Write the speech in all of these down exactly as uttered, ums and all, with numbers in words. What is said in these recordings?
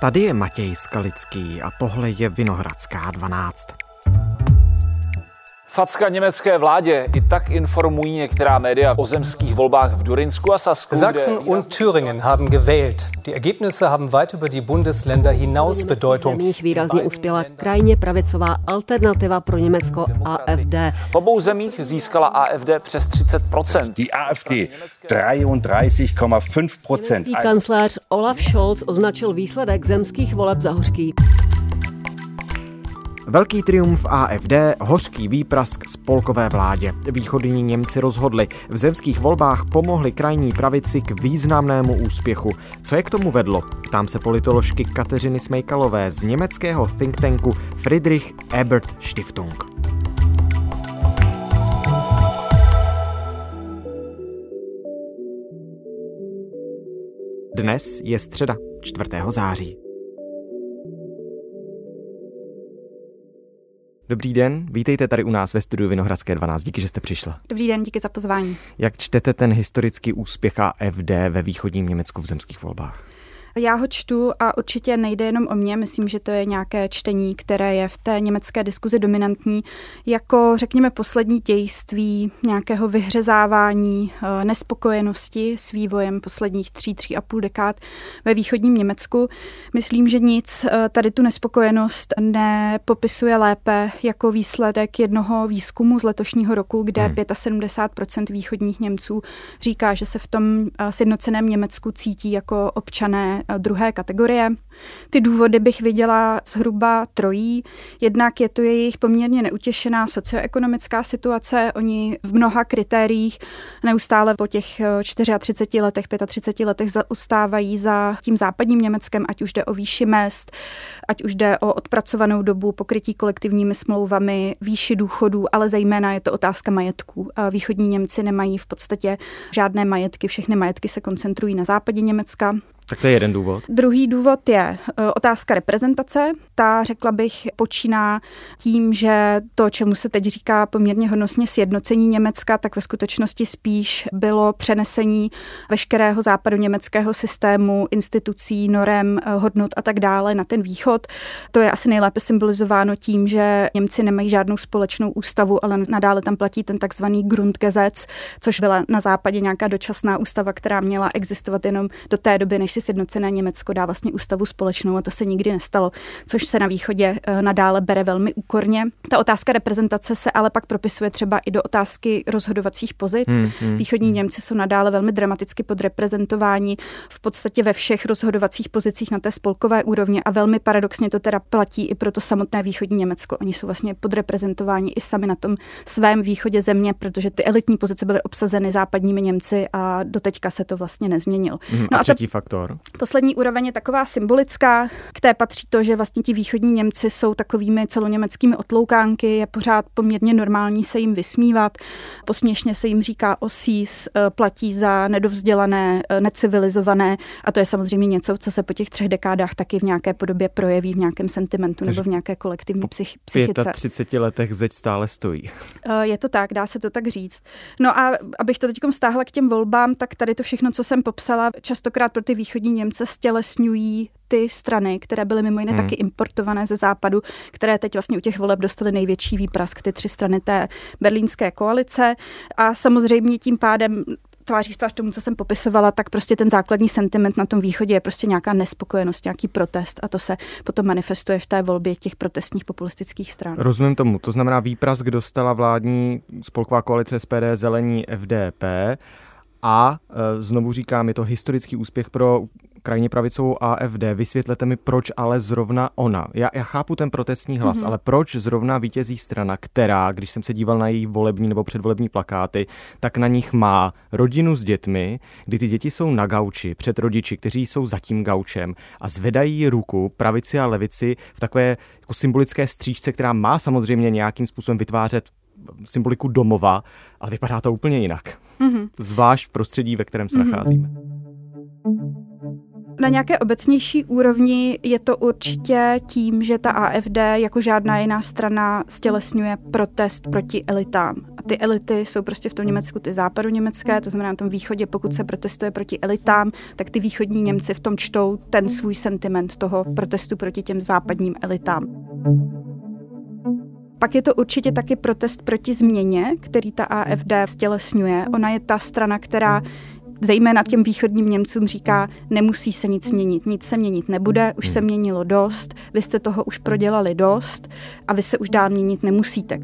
Tady je Matěj Skalický a tohle je Vinohradská dvanáct. Facka německé vládě, i tak informují některá média o zemských volbách v Durinsku a Sasku. Sachsen und Thüringen haben gewählt. Die Ergebnisse haben weit über die Bundesländer hinaus Bedeutung. V zemích výrazně uspěla krajně pravicová alternativa pro Německo A F D. V obou zemích získala A F D přes třicet procent. Die A F D dreiunddreißig Komma fünf Prozent. Kancléř Olaf Scholz označil výsledek zemských voleb za hořký. Velký triumf A F D, hořký výprask spolkové vládě. Východní Němci rozhodli, v zemských volbách pomohli krajní pravici k významnému úspěchu. Co je k tomu vedlo? Ptám se politoložky Kateřiny Smejkalové z německého think tanku Friedrich Ebert Stiftung. Dnes je středa, čtvrtého září. Dobrý den, vítejte tady u nás ve studiu Vinohradské dvanáct. Díky, že jste přišla. Dobrý den, díky za pozvání. Jak čtete ten historický úspěch A F D ve východním Německu v zemských volbách? Já ho čtu a určitě nejde jenom o mě, myslím, že to je nějaké čtení, které je v té německé diskuzi dominantní, jako řekněme poslední dějství nějakého vyhřezávání, nespokojenosti s vývojem posledních tří, tří a půl dekád ve východním Německu. Myslím, že nic tady tu nespokojenost nepopisuje lépe jako výsledek jednoho výzkumu z letošního roku, kde hmm. sedmdesát pět procent východních Němců říká, že se v tom sjednoceném Německu cítí jako občané druhé kategorie. Ty důvody bych viděla zhruba trojí. Jednak je to jejich poměrně neutěšená socioekonomická situace. Oni v mnoha kritériích neustále po těch třiceti čtyřech letech, třiceti pěti letech zaostávají za tím západním Německem, ať už jde o výši mezd, ať už jde o odpracovanou dobu, pokrytí kolektivními smlouvami, výši důchodů, ale zejména je to otázka majetků. Východní Němci nemají v podstatě žádné majetky, všechny majetky se koncentrují na západě Německa. Tak to je jeden důvod. Druhý důvod je otázka reprezentace. Ta, řekla bych, počíná tím, že to, čemu se teď říká poměrně hodnostně sjednocení Německa, tak ve skutečnosti spíš bylo přenesení veškerého západoněmeckého systému, institucí, norem, hodnot a tak dále na ten východ. To je asi nejlépe symbolizováno tím, že Němci nemají žádnou společnou ústavu, ale nadále tam platí ten takzvaný Grundgesetz, což byla na západě nějaká dočasná ústava, která měla existovat jenom do té doby, než si sjednocené Německo dá vlastně ústavu společnou, a to se nikdy nestalo, což se na východě nadále bere velmi úkorně. Ta otázka reprezentace se ale pak propisuje třeba i do otázky rozhodovacích pozic. Hmm, hmm, Východní hmm. Němci jsou nadále velmi dramaticky podreprezentováni v podstatě ve všech rozhodovacích pozicích na té spolkové úrovni a velmi paradoxně to teda platí i pro to samotné východní Německo. Oni jsou vlastně podreprezentováni i sami na tom svém východě země, protože ty elitní pozice byly obsazeny západními Němci a doteďka se to vlastně nezměnilo. Hmm, no a třetí a to... faktor. Poslední úroveň je taková symbolická, k té patří to, že vlastně ti východní Němci jsou takovými celoněmeckými otloukánky, je pořád poměrně normální se jim vysmívat, posměšně se jim říká osís, platí za nedovzdělané, necivilizované a to je samozřejmě něco, co se po těch třech dekádách taky v nějaké podobě projeví v nějakém sentimentu nebo v nějaké kolektivní psych- psychice. Po třiceti letech zeď stále stojí. Je to tak, dá se to tak říct. No a abych to teď stáhla k těm volbám, tak tady to všechno, co jsem popsala, častokrát pro ty východní Němce stělesňují ty strany, které byly mimo jiné hmm. taky importované ze západu, které teď vlastně u těch voleb dostaly největší výprask, ty tři strany té berlínské koalice a samozřejmě tím pádem tváří v tvář tomu, co jsem popisovala, tak prostě ten základní sentiment na tom východě je prostě nějaká nespokojenost, nějaký protest a to se potom manifestuje v té volbě těch protestních populistických stran. Rozumím tomu. To znamená výprask dostala vládní spolková koalice S P D, Zelení, F D P a e, znovu říkám, je to historický úspěch pro krajně pravicovou A F D. Vysvětlete mi, proč ale zrovna ona. Já, já chápu ten protestní hlas, mm-hmm. ale proč zrovna vítězí strana, která, když jsem se díval na její volební nebo předvolební plakáty, tak na nich má rodinu s dětmi, kdy ty děti jsou na gauči před rodiči, kteří jsou za tím gaučem a zvedají ruku pravici a levici v takové jako symbolické stříčce, která má samozřejmě nějakým způsobem vytvářet symboliku domova, ale vypadá to úplně jinak. Mm-hmm. Zvlášť v prostředí, ve kterém se mm-hmm. nacházíme. na nějaké obecnější úrovni je to určitě tím, že ta A F D jako žádná jiná strana stělesňuje protest proti elitám. A ty elity jsou prostě v tom Německu ty západoněmecké, to znamená na tom východě, pokud se protestuje proti elitám, tak ty východní Němci v tom čtou ten svůj sentiment toho protestu proti těm západním elitám. Pak je to určitě taky protest proti změně, který ta A F D stělesňuje. Ona je ta strana, která zejména těm východním Němcům říká, nemusí se nic měnit, nic se měnit nebude, už se měnilo dost, vy jste toho už prodělali dost a vy se už dál měnit nemusíte.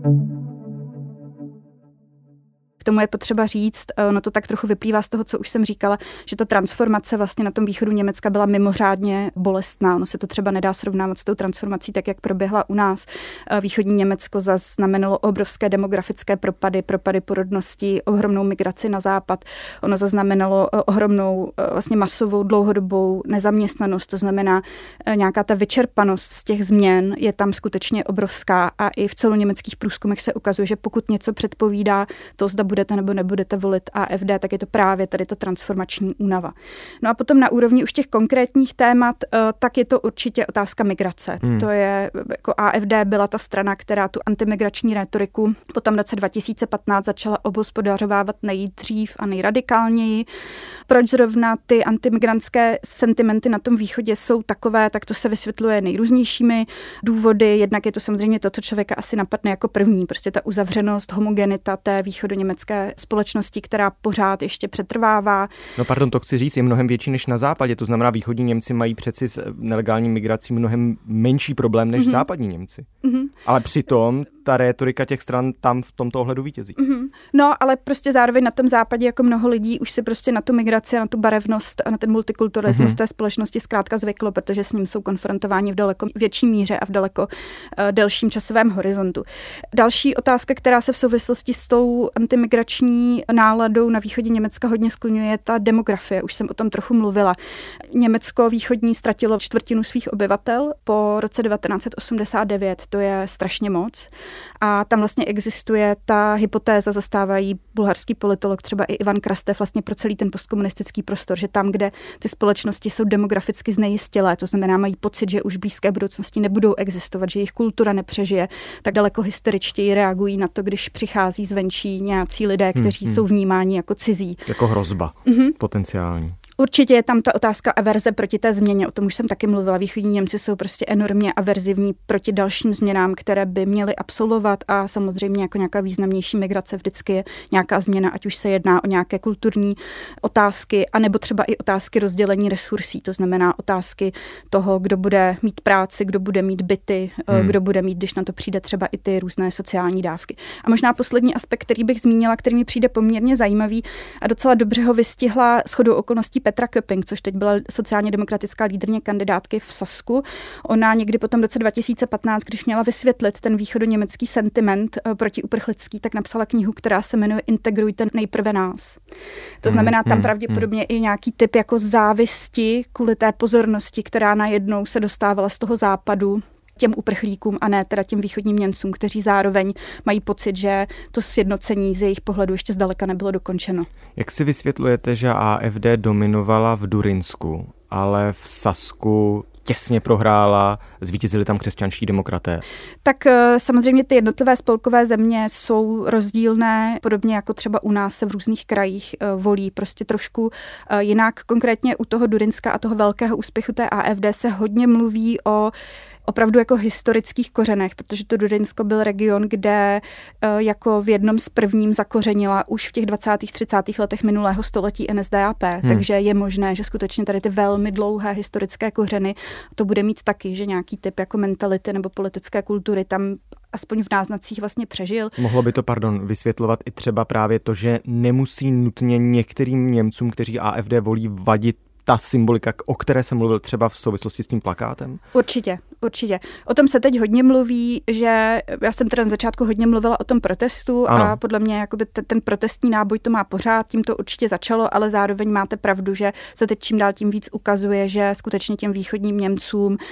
K tomu je potřeba říct, no to tak trochu vyplývá z toho, co už jsem říkala, že ta transformace vlastně na tom východu Německa byla mimořádně bolestná. Ono se to třeba nedá srovnávat s tou transformací, tak jak proběhla u nás. Východní Německo zaznamenalo obrovské demografické propady, propady porodnosti, ohromnou migraci na západ. Ono zaznamenalo ohromnou vlastně masovou dlouhodobou nezaměstnanost, to znamená nějaká ta vyčerpanost z těch změn je tam skutečně obrovská a i v celoněmeckých průzkumech se ukazuje, že pokud něco předpovídá, to zda budete nebo nebudete volit A F D, tak je to právě tady ta transformační únava. No a potom na úrovni už těch konkrétních témat, tak je to určitě otázka migrace. Hmm. To je, jako A F D byla ta strana, která tu antimigrační rétoriku potom v roce dva tisíce patnáct začala obhospodařovávat nejdřív a nejradikálněji. Proč zrovna ty antimigrantské sentimenty na tom východě jsou takové, tak to se vysvětluje nejrůznějšími důvody. Jednak je to samozřejmě to, co člověka asi napadne jako první, prostě ta uzavřenost, homogenita té východoněmecké společnosti, která pořád ještě přetrvává. No pardon, to chci říct, je mnohem větší než na západě, to znamená východní Němci mají přeci s nelegální migrací mnohem menší problém než mm-hmm. západní Němci. Mm-hmm. Ale přitom ta rétorika těch stran tam v tomto ohledu vítězí. Mm-hmm. No, ale prostě zároveň na tom západě jako mnoho lidí už si prostě na tu migraci a na tu barevnost a na ten multikulturalismus mm-hmm. té společnosti zkrátka zvyklo, protože s ním jsou konfrontováni v daleko větší míře a v daleko uh, delším časovém horizontu. Další otázka, která se v souvislosti s tou antimigrační náladou na východě Německa hodně skloňuje, je ta demografie. Už jsem o tom trochu mluvila. Německo východní ztratilo čtvrtinu svých obyvatel po roce devatenáct set osmdesát devět. To je strašně moc. A tam vlastně existuje ta hypotéza, zastávají bulharský politolog, třeba i Ivan Krastev, vlastně pro celý ten postkomunistický prostor, že tam, kde ty společnosti jsou demograficky znejistělé, to znamená, mají pocit, že už v blízké budoucnosti nebudou existovat, že jejich kultura nepřežije, tak daleko hysteričtěji reagují na to, když přichází zvenčí nějací lidé, kteří hmm, hmm. jsou vnímáni jako cizí. Jako hrozba mm-hmm. potenciální. Určitě je tam ta otázka averze proti té změně, o tom už jsem taky mluvila. Východní Němci jsou prostě enormně averzivní proti dalším změnám, které by měly absolvovat a samozřejmě jako nějaká významnější migrace vždycky je nějaká změna, ať už se jedná o nějaké kulturní otázky, anebo třeba i otázky rozdělení resursí, to znamená otázky toho, kdo bude mít práci, kdo bude mít byty, hmm. kdo bude mít, když na to přijde třeba i ty různé sociální dávky. A možná poslední aspekt, který bych zmínila, který mi přijde poměrně zajímavý a docela dobře ho vystihla shodou okolností Petra Köpping, což teď byla sociálně demokratická lídrně kandidátky v Sasku. Ona někdy potom v roce dva tisíce patnáct, když měla vysvětlit ten východoněmecký sentiment protiuprchlický, tak napsala knihu, která se jmenuje Integrujte nejprve nás. To znamená, tam pravděpodobně i nějaký typ jako závisti kvůli té pozornosti, která najednou se dostávala z toho západu těm uprchlíkům a ne teda těm východním Němcům, kteří zároveň mají pocit, že to sjednocení z jejich pohledu ještě zdaleka nebylo dokončeno. Jak si vysvětlujete, že A F D dominovala v Durinsku, ale v Sasku těsně prohrála, zvítězili tam křesťanští demokraté? Tak samozřejmě ty jednotlivé spolkové země jsou rozdílné, podobně jako třeba u nás se v různých krajích volí prostě trošku jinak. Konkrétně u toho Durinska a toho velkého úspěchu té A F D se hodně mluví o opravdu jako historických kořenech, protože to Durinsko byl region, kde jako v jednom z prvním zakořenila už v těch dvacátých třicátých letech minulého století N S D A P, hmm. takže je možné, že skutečně tady ty velmi dlouhé historické kořeny to bude mít taky, že nějaký typ jako mentality nebo politické kultury tam aspoň v náznacích vlastně přežil. Mohlo by to, pardon, vysvětlovat i třeba právě to, že nemusí nutně některým Němcům, kteří A F D volí, vadit ta symbolika, o které jsem mluvil třeba v souvislosti s tím plakátem? Určitě, určitě. O tom se teď hodně mluví, že já jsem teda na začátku hodně mluvila o tom protestu ano. a podle mě jakoby ten, ten protestní náboj to má pořád, tím to určitě začalo, ale zároveň máte pravdu, že se teď čím dál tím víc ukazuje, že skutečně těm východním Němcům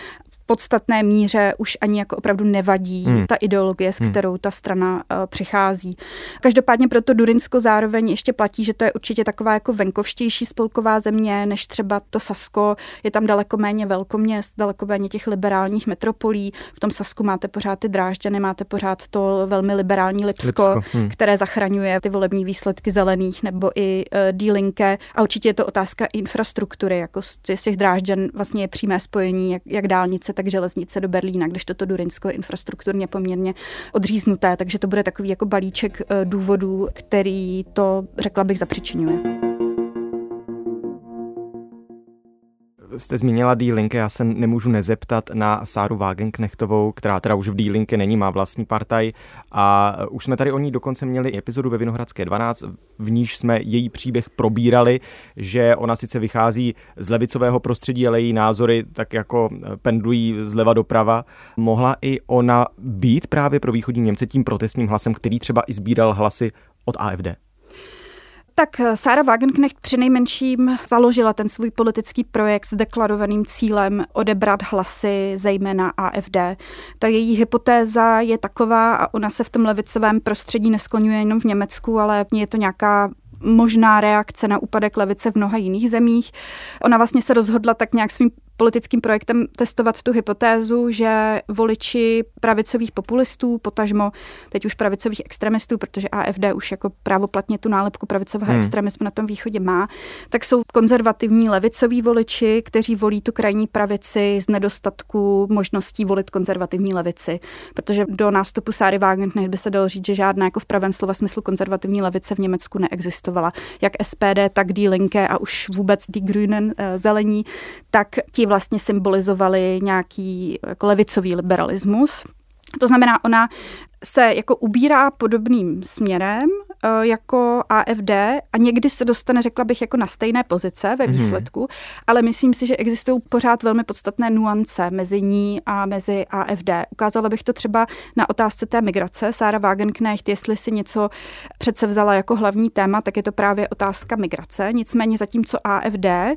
podstatné míře už ani jako opravdu nevadí hmm. ta ideologie, s kterou hmm. ta strana uh, přichází. Každopádně proto Durynsko zároveň ještě platí, že to je určitě taková jako venkovštější spolková země, než třeba to Sasko. Je tam daleko méně velkoměst, daleko méně těch liberálních metropolí. V tom Sasku máte pořád ty Drážďany, máte pořád to velmi liberální Lipsko, Lipsko. Hmm. které zachraňuje ty volební výsledky zelených, nebo i uh, Die Linke. A určitě je to otázka infrastruktury, jako z těch Drážďan vlastně je přímé spojení, jak, jak dálnice, tak železnice do Berlína, když toto Durynsko je infrastrukturně poměrně odříznuté, takže to bude takový jako balíček důvodů, který to, řekla bych, zapřičňuje. Jste zmínila Die Linke, já se nemůžu nezeptat na Sáru Wagenknechtovou, která teda už v Die Linke není, má vlastní partaj a už jsme tady o ní dokonce měli epizodu ve Vinohradské dvanáct, v níž jsme její příběh probírali, že ona sice vychází z levicového prostředí, ale její názory tak jako pendlují zleva doprava. Mohla i ona být právě pro východní Němce tím protestním hlasem, který třeba i sbíral hlasy od A F D? Tak Sára Wagenknecht přinejmenším založila ten svůj politický projekt s deklarovaným cílem odebrat hlasy zejména A F D. Ta její hypotéza je taková a ona se v tom levicovém prostředí neskloňuje jenom v Německu, ale je to nějaká možná reakce na úpadek levice v mnoha jiných zemích. Ona vlastně se rozhodla tak nějak svým politickým projektem testovat tu hypotézu, že voliči pravicových populistů, potažmo teď už pravicových extremistů, protože A F D už jako právoplatně tu nálepku pravicového hmm. extremismu na tom východě má, tak jsou konzervativní levicoví voliči, kteří volí tu krajní pravici z nedostatku možností volit konzervativní levici. Protože do nástupu Sáry Wagenknecht by se dalo říct, že žádná jako v pravém slova smyslu konzervativní levice v Německu neexistovala. Jak S P D, tak Die Linke a už vůbec Die Grünen, zelení, tak ti vlastně symbolizovali nějaký jako levicový liberalismus. To znamená, ona se jako ubírá podobným směrem jako A F D a někdy se dostane, řekla bych, jako na stejné pozice ve výsledku, mm. ale myslím si, že existují pořád velmi podstatné nuance mezi ní a mezi A F D. Ukázala bych to třeba na otázce té migrace. Sára Wagenknecht, jestli si něco přece vzala jako hlavní téma, tak je to právě otázka migrace. Nicméně zatímco A F D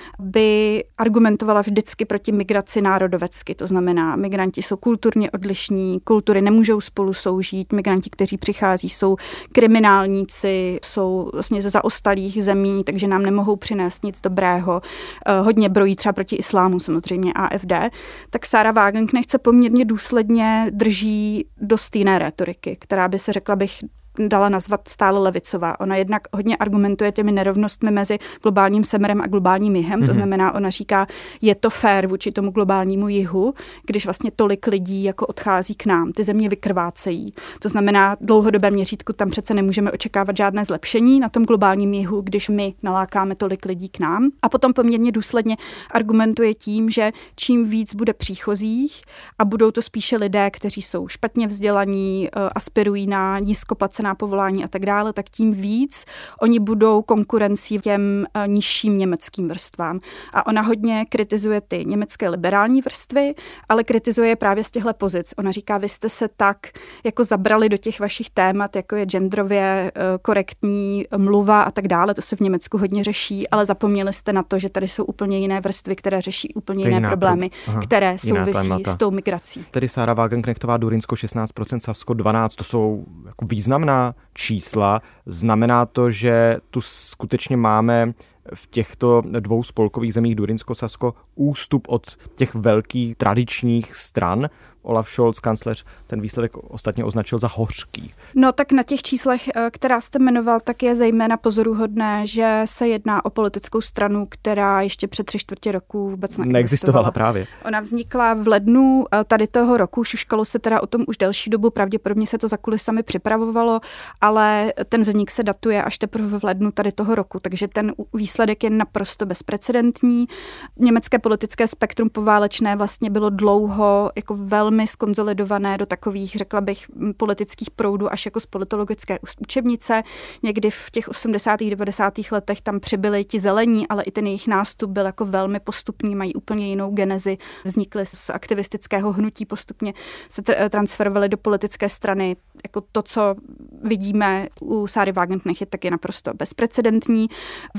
by argumentovala vždycky proti migraci národovecky. To znamená, migranti jsou kulturně odlišní, kultury nemůžou spolu soužít, migranti, kteří přichází, jsou kriminálníci, jsou vlastně ze zaostalých zemí, takže nám nemohou přinést nic dobrého. Hodně brojí třeba proti islámu samozřejmě A F D. Tak Sára Wagenknecht se poměrně důsledně drží dost jiné rétoriky, která by se, řekla bych, dala nazvat stále levicová. Ona jednak hodně argumentuje těmi nerovnostmi mezi globálním severem a globálním jihem. Mm-hmm. To znamená, ona říká, je to fér vůči tomu globálnímu jihu, když vlastně tolik lidí jako odchází k nám. Ty země vykrvácejí. To znamená, dlouhodobé měřítku tam přece nemůžeme očekávat žádné zlepšení na tom globálním jihu, když my nalákáme tolik lidí k nám. A potom poměrně důsledně argumentuje tím, že čím víc bude příchozích a budou to spíše lidé, kteří jsou špatně vzdělaní, aspirují na nízkoplacené povolání a tak dále, tak tím víc oni budou konkurencí těm nižším německým vrstvám. A ona hodně kritizuje ty německé liberální vrstvy, ale kritizuje je právě z těchto pozic. Ona říká, vy jste se tak jako zabrali do těch vašich témat, jako je genderově korektní mluva a tak dále, to se v Německu hodně řeší, ale zapomněli jste na to, že tady jsou úplně jiné vrstvy, které řeší úplně jiné jiná problémy, pro... Aha, které souvisí s tou migrací. Tedy Sára Wagenknechtová, Durynsko šestnáct procent, Sasko dvanáct procent, to jsou jako významná čísla. Znamená to, že tu skutečně máme v těchto dvou spolkových zemích Durynsko, Sasko ústup od těch velkých tradičních stran. Olaf Scholz, kancléř, ten výsledek ostatně označil za hořký. No tak na těch číslech, která jste jmenoval, tak je zejména pozoruhodné, že se jedná o politickou stranu, která ještě před tři čtvrtě roku vůbec neexistovala. Neexistovala právě. Ona vznikla v lednu tady toho roku, šuškalo se teda o tom už delší dobu, pravděpodobně se to za kulisami připravovalo, ale ten vznik se datuje až teprve v lednu tady toho roku, takže ten výsledek je naprosto bezprecedentní. Německé politické spektrum poválečné vlastně bylo dlouho jako velmi skonzolidované do takových, řekla bych, politických proudů až jako z politologické učebnice. Někdy v těch osmdesátých devadesátých letech tam přibyli ti zelení, ale i ten jejich nástup byl jako velmi postupný, mají úplně jinou genezi. Vznikly z aktivistického hnutí, postupně se tr- transferovali do politické strany. Jako to, co vidíme u Sáry Wagenknecht, tak je naprosto bezprecedentní. Vede to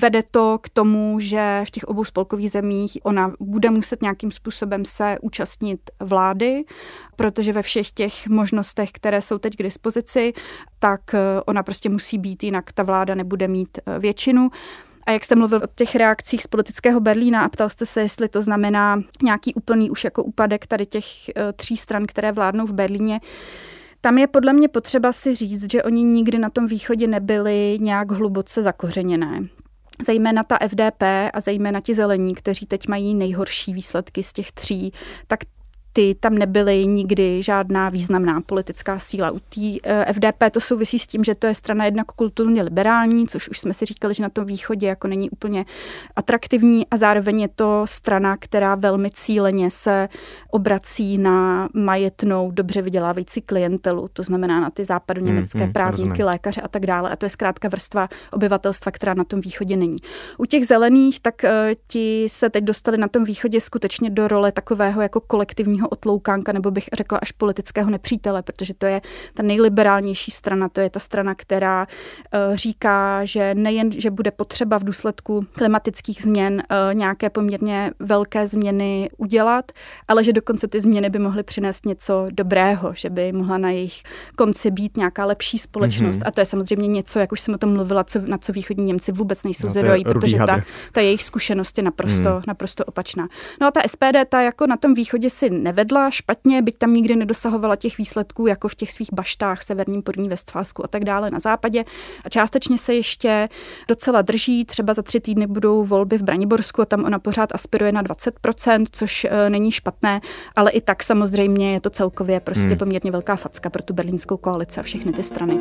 vedlo k tomu, že v těch obou spolkových zemích ona bude muset nějakým způsobem se účastnit vlády, protože ve všech těch možnostech, které jsou teď k dispozici, tak ona prostě musí být, jinak ta vláda nebude mít většinu. A jak jste mluvil o těch reakcích z politického Berlína a ptal jste se, jestli to znamená nějaký úplný už jako úpadek tady těch tří stran, které vládnou v Berlíně, tam je podle mě potřeba si říct, že oni nikdy na tom východě nebyli nějak hluboce zakořeněné. Zejména ta F D P a zejména ti zelení, kteří teď mají nejhorší výsledky z těch tří, tak ty tam nebyly nikdy žádná významná politická síla. U té F D P to souvisí s tím, že to je strana jednak kulturně liberální, což už jsme si říkali, že na tom východě jako není úplně atraktivní, a zároveň je to strana, která velmi cíleně se obrací na majetnou, dobře vydělávající klientelu, to znamená na ty západoněmecké mm, mm, právníky, rozumím. Lékaře a tak dále. A to je zkrátka vrstva obyvatelstva, která na tom východě není. U těch zelených, tak uh, ti se teď dostali na tom východě skutečně do role takového jako kolektivního otloukánka, nebo bych řekla až politického nepřítele, protože to je ta nejliberálnější strana, to je ta strana, která uh, říká, že nejen, že bude potřeba v důsledku klimatických změn uh, nějaké poměrně velké změny udělat, ale že dokonce ty změny by mohly přinést něco dobrého, že by mohla na jejich konci být nějaká lepší společnost. Mm-hmm. A to je samozřejmě něco, jak už jsem o tom mluvila, co, na co východní Němci vůbec nejsou no, zvědaví, protože ta, ta jejich zkušenost je naprosto, mm. naprosto opačná. No a ta S P D, ta jako na tom východě si nevedla špatně, byť tam nikdy nedosahovala těch výsledků, jako v těch svých baštách, Severním Porní Vestfálsku a tak dále na západě. A částečně se ještě docela drží, třeba za tři týdny budou volby v Braniborsku a tam ona pořád aspiruje na dvacet procent, což e, není špatné, ale i tak samozřejmě je to celkově prostě hmm. poměrně velká facka pro tu berlínskou koalici a všechny ty strany.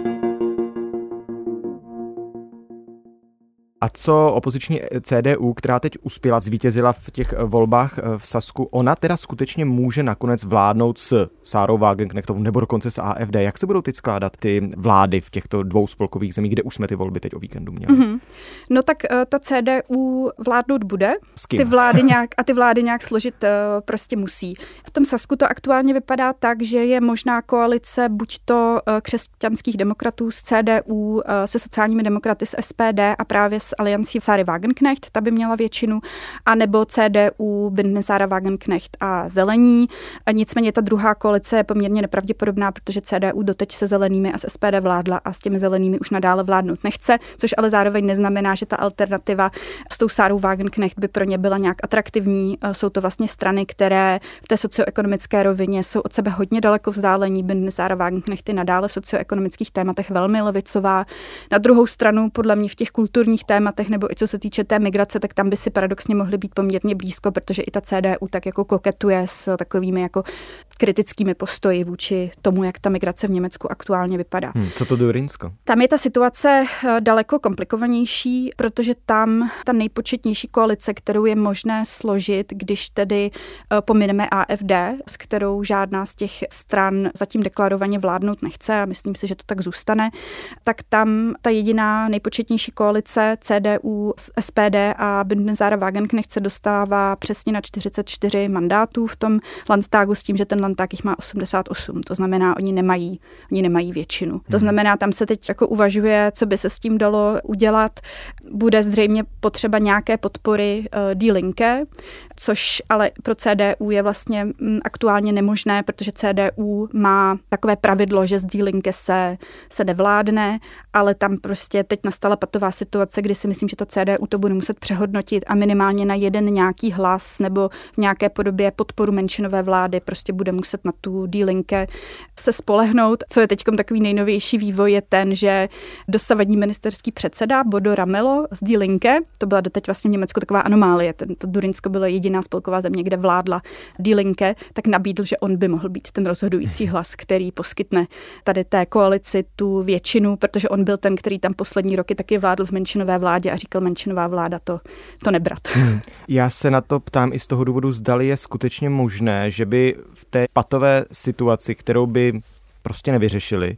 A co opoziční C D U, která teď uspěla, zvítězila v těch volbách v Sasku, ona teda skutečně může nakonec vládnout s Sárou Wagenknechtovou nebo dokonce s A F D. Jak se budou teď skládat ty vlády v těchto dvou spolkových zemích, kde už jsme ty volby teď o víkendu měli? Mm-hmm. No tak ta C D U vládnout bude. S kým? Ty vlády nějak, a ty vlády nějak složit prostě musí. V tom Sasku to aktuálně vypadá tak, že je možná koalice buď to křesťanských demokratů z C D U se sociálními demokraty z S P D a právě s aliancí Sáry Wagenknecht, ta by měla většinu, anebo C D U, Bündnis Sára Wagenknecht a Zelení. Nicméně ta druhá koalice je poměrně nepravděpodobná, protože C D U doteď se zelenými a s S P D vládla a s těmi zelenými už nadále vládnout nechce, což ale zároveň neznamená, že ta alternativa s tou Sárou Wagenknecht by pro ně byla nějak atraktivní. Jsou to vlastně strany, které v té socioekonomické rovině jsou od sebe hodně daleko vzdálení. Bündnis Sára Wagenknecht je nadále v socioekonomických tématech velmi levicová. Na druhou stranu, podle mě v těch kulturních tématech nebo i co se týče té migrace, tak tam by si paradoxně mohly být poměrně blízko, protože i ta C D U tak jako koketuje s takovými jako kritickými postoji vůči tomu, jak ta migrace v Německu aktuálně vypadá. Hmm, co to Durynsko? Tam je ta situace daleko komplikovanější, protože tam ta nejpočetnější koalice, kterou je možné složit, když tedy pomineme A F D, s kterou žádná z těch stran zatím deklarovaně vládnout nechce a myslím si, že to tak zůstane, tak tam ta jediná nejpočetnější koalice C D U, S P D a Bündnis Sára Wagenknecht se dostává přesně na čtyřicet čtyři mandátů v tom Landtagu s tím, že ten Landtag jich má osmdesát osm. To znamená, oni nemají, oni nemají většinu. Hmm. To znamená, tam se teď jako uvažuje, co by se s tím dalo udělat. Bude zřejmě potřeba nějaké podpory uh, Die Linke, což ale pro C D U je vlastně m, aktuálně nemožné, protože C D U má takové pravidlo, že z Die Linke se, se nevládne, ale tam prostě teď nastala patová situace, kdy si myslím, že ta C D U to bude muset přehodnotit a minimálně na jeden nějaký hlas nebo v nějaké podobě podporu menšinové vlády prostě bude muset na tu Die Linke se spolehnout. Co je teď takový nejnovější vývoj je ten, že dosavadní ministerský předseda Bodo Ramelow z Die Linke, to byla doteď vlastně v Německu taková anomálie, to Durynsko bylo jediná spolková země, kde vládla Die Linke, tak nabídl, že on by mohl být ten rozhodující hlas, který poskytne tady té koalici tu většinu, protože on byl ten, který tam poslední roky taky vládl v menšinové vládě a říkal, menšinová vláda to, to nebrat. Hmm. Já se na to ptám i z toho důvodu, zdali je skutečně možné, že by v té patové situaci, kterou by prostě nevyřešili,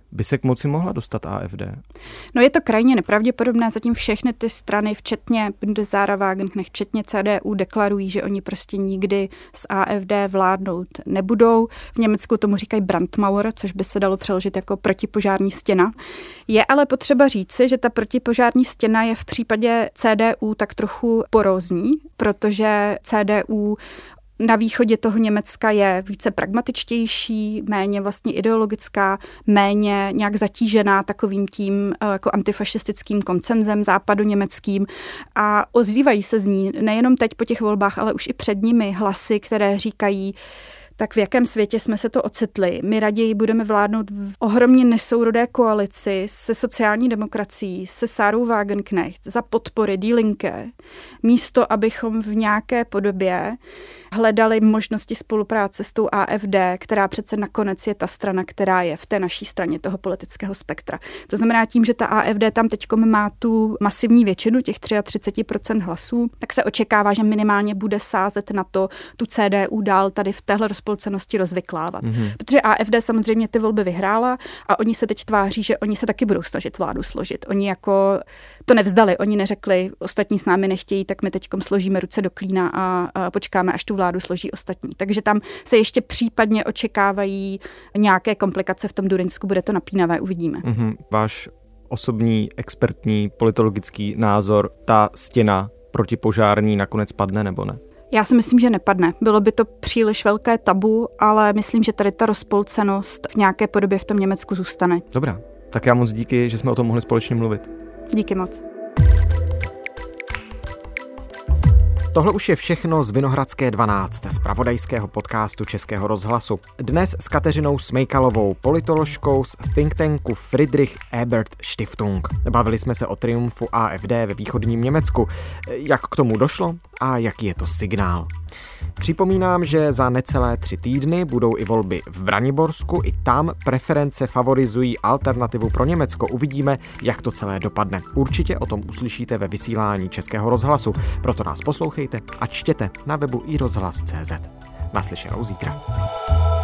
by se k moci mohla dostat A F D? No je to krajně nepravděpodobné, zatím všechny ty strany, včetně Bundesráda Wagenknecht, včetně C D U, deklarují, že oni prostě nikdy s A F D vládnout nebudou. V Německu tomu říkají Brandmauer, což by se dalo přeložit jako protipožární stěna. Je ale potřeba říci, že ta protipožární stěna je v případě C D U tak trochu porózní, protože C D U na východě toho Německa je více pragmatičtější, méně vlastně ideologická, méně nějak zatížená takovým tím jako antifašistickým koncenzem západoněmeckým a ozývají se z ní nejenom teď po těch volbách, ale už i před nimi hlasy, které říkají, tak v jakém světě jsme se to ocitli. My raději budeme vládnout v ohromně nesourodé koalici se sociální demokracií, se Sarou Wagenknecht za podpory Die Linke, místo abychom v nějaké podobě hledali možnosti spolupráce s tou A F D, která přece nakonec je ta strana, která je v té naší straně toho politického spektra. To znamená tím, že ta A F D tam teďkom má tu masivní většinu, těch třicet tři procent hlasů, tak se očekává, že minimálně bude sázet na to tu C D U dál tady v téhle rozpolcenosti rozvyklávat. Mm-hmm. Protože A F D samozřejmě ty volby vyhrála a oni se teď tváří, že oni se taky budou snažit vládu složit. Oni jako to nevzdali, oni neřekli, ostatní s námi nechtějí, tak my teďkom složíme ruce do klína a, a počkáme, až tu vládu složí ostatní. Takže tam se ještě případně očekávají nějaké komplikace v tom Durinsku, bude to napínavé, uvidíme. Mm-hmm. Váš osobní, expertní, politologický názor, ta stěna protipožární nakonec padne nebo ne? Já si myslím, že nepadne. Bylo by to příliš velké tabu, ale myslím, že tady ta rozpolcenost v nějaké podobě v tom Německu zůstane. Dobrá, tak já moc díky, že jsme o tom mohli společně mluvit. Díky moc. Tohle už je všechno z Vinohradské dvanáct, z pravodajského podcastu Českého rozhlasu. Dnes s Kateřinou Smejkalovou, politoložkou z think tanku Friedrich Ebert Stiftung. Bavili jsme se o triumfu A F D ve východním Německu. Jak k tomu došlo a jaký je to signál? Připomínám, že za necelé tři týdny budou i volby v Braniborsku, i tam preference favorizují alternativu pro Německo. Uvidíme, jak to celé dopadne. Určitě o tom uslyšíte ve vysílání Českého rozhlasu, proto nás poslouchejte a čtěte na webu i rozhlas tečka cé zet. Naslyšenou zítra.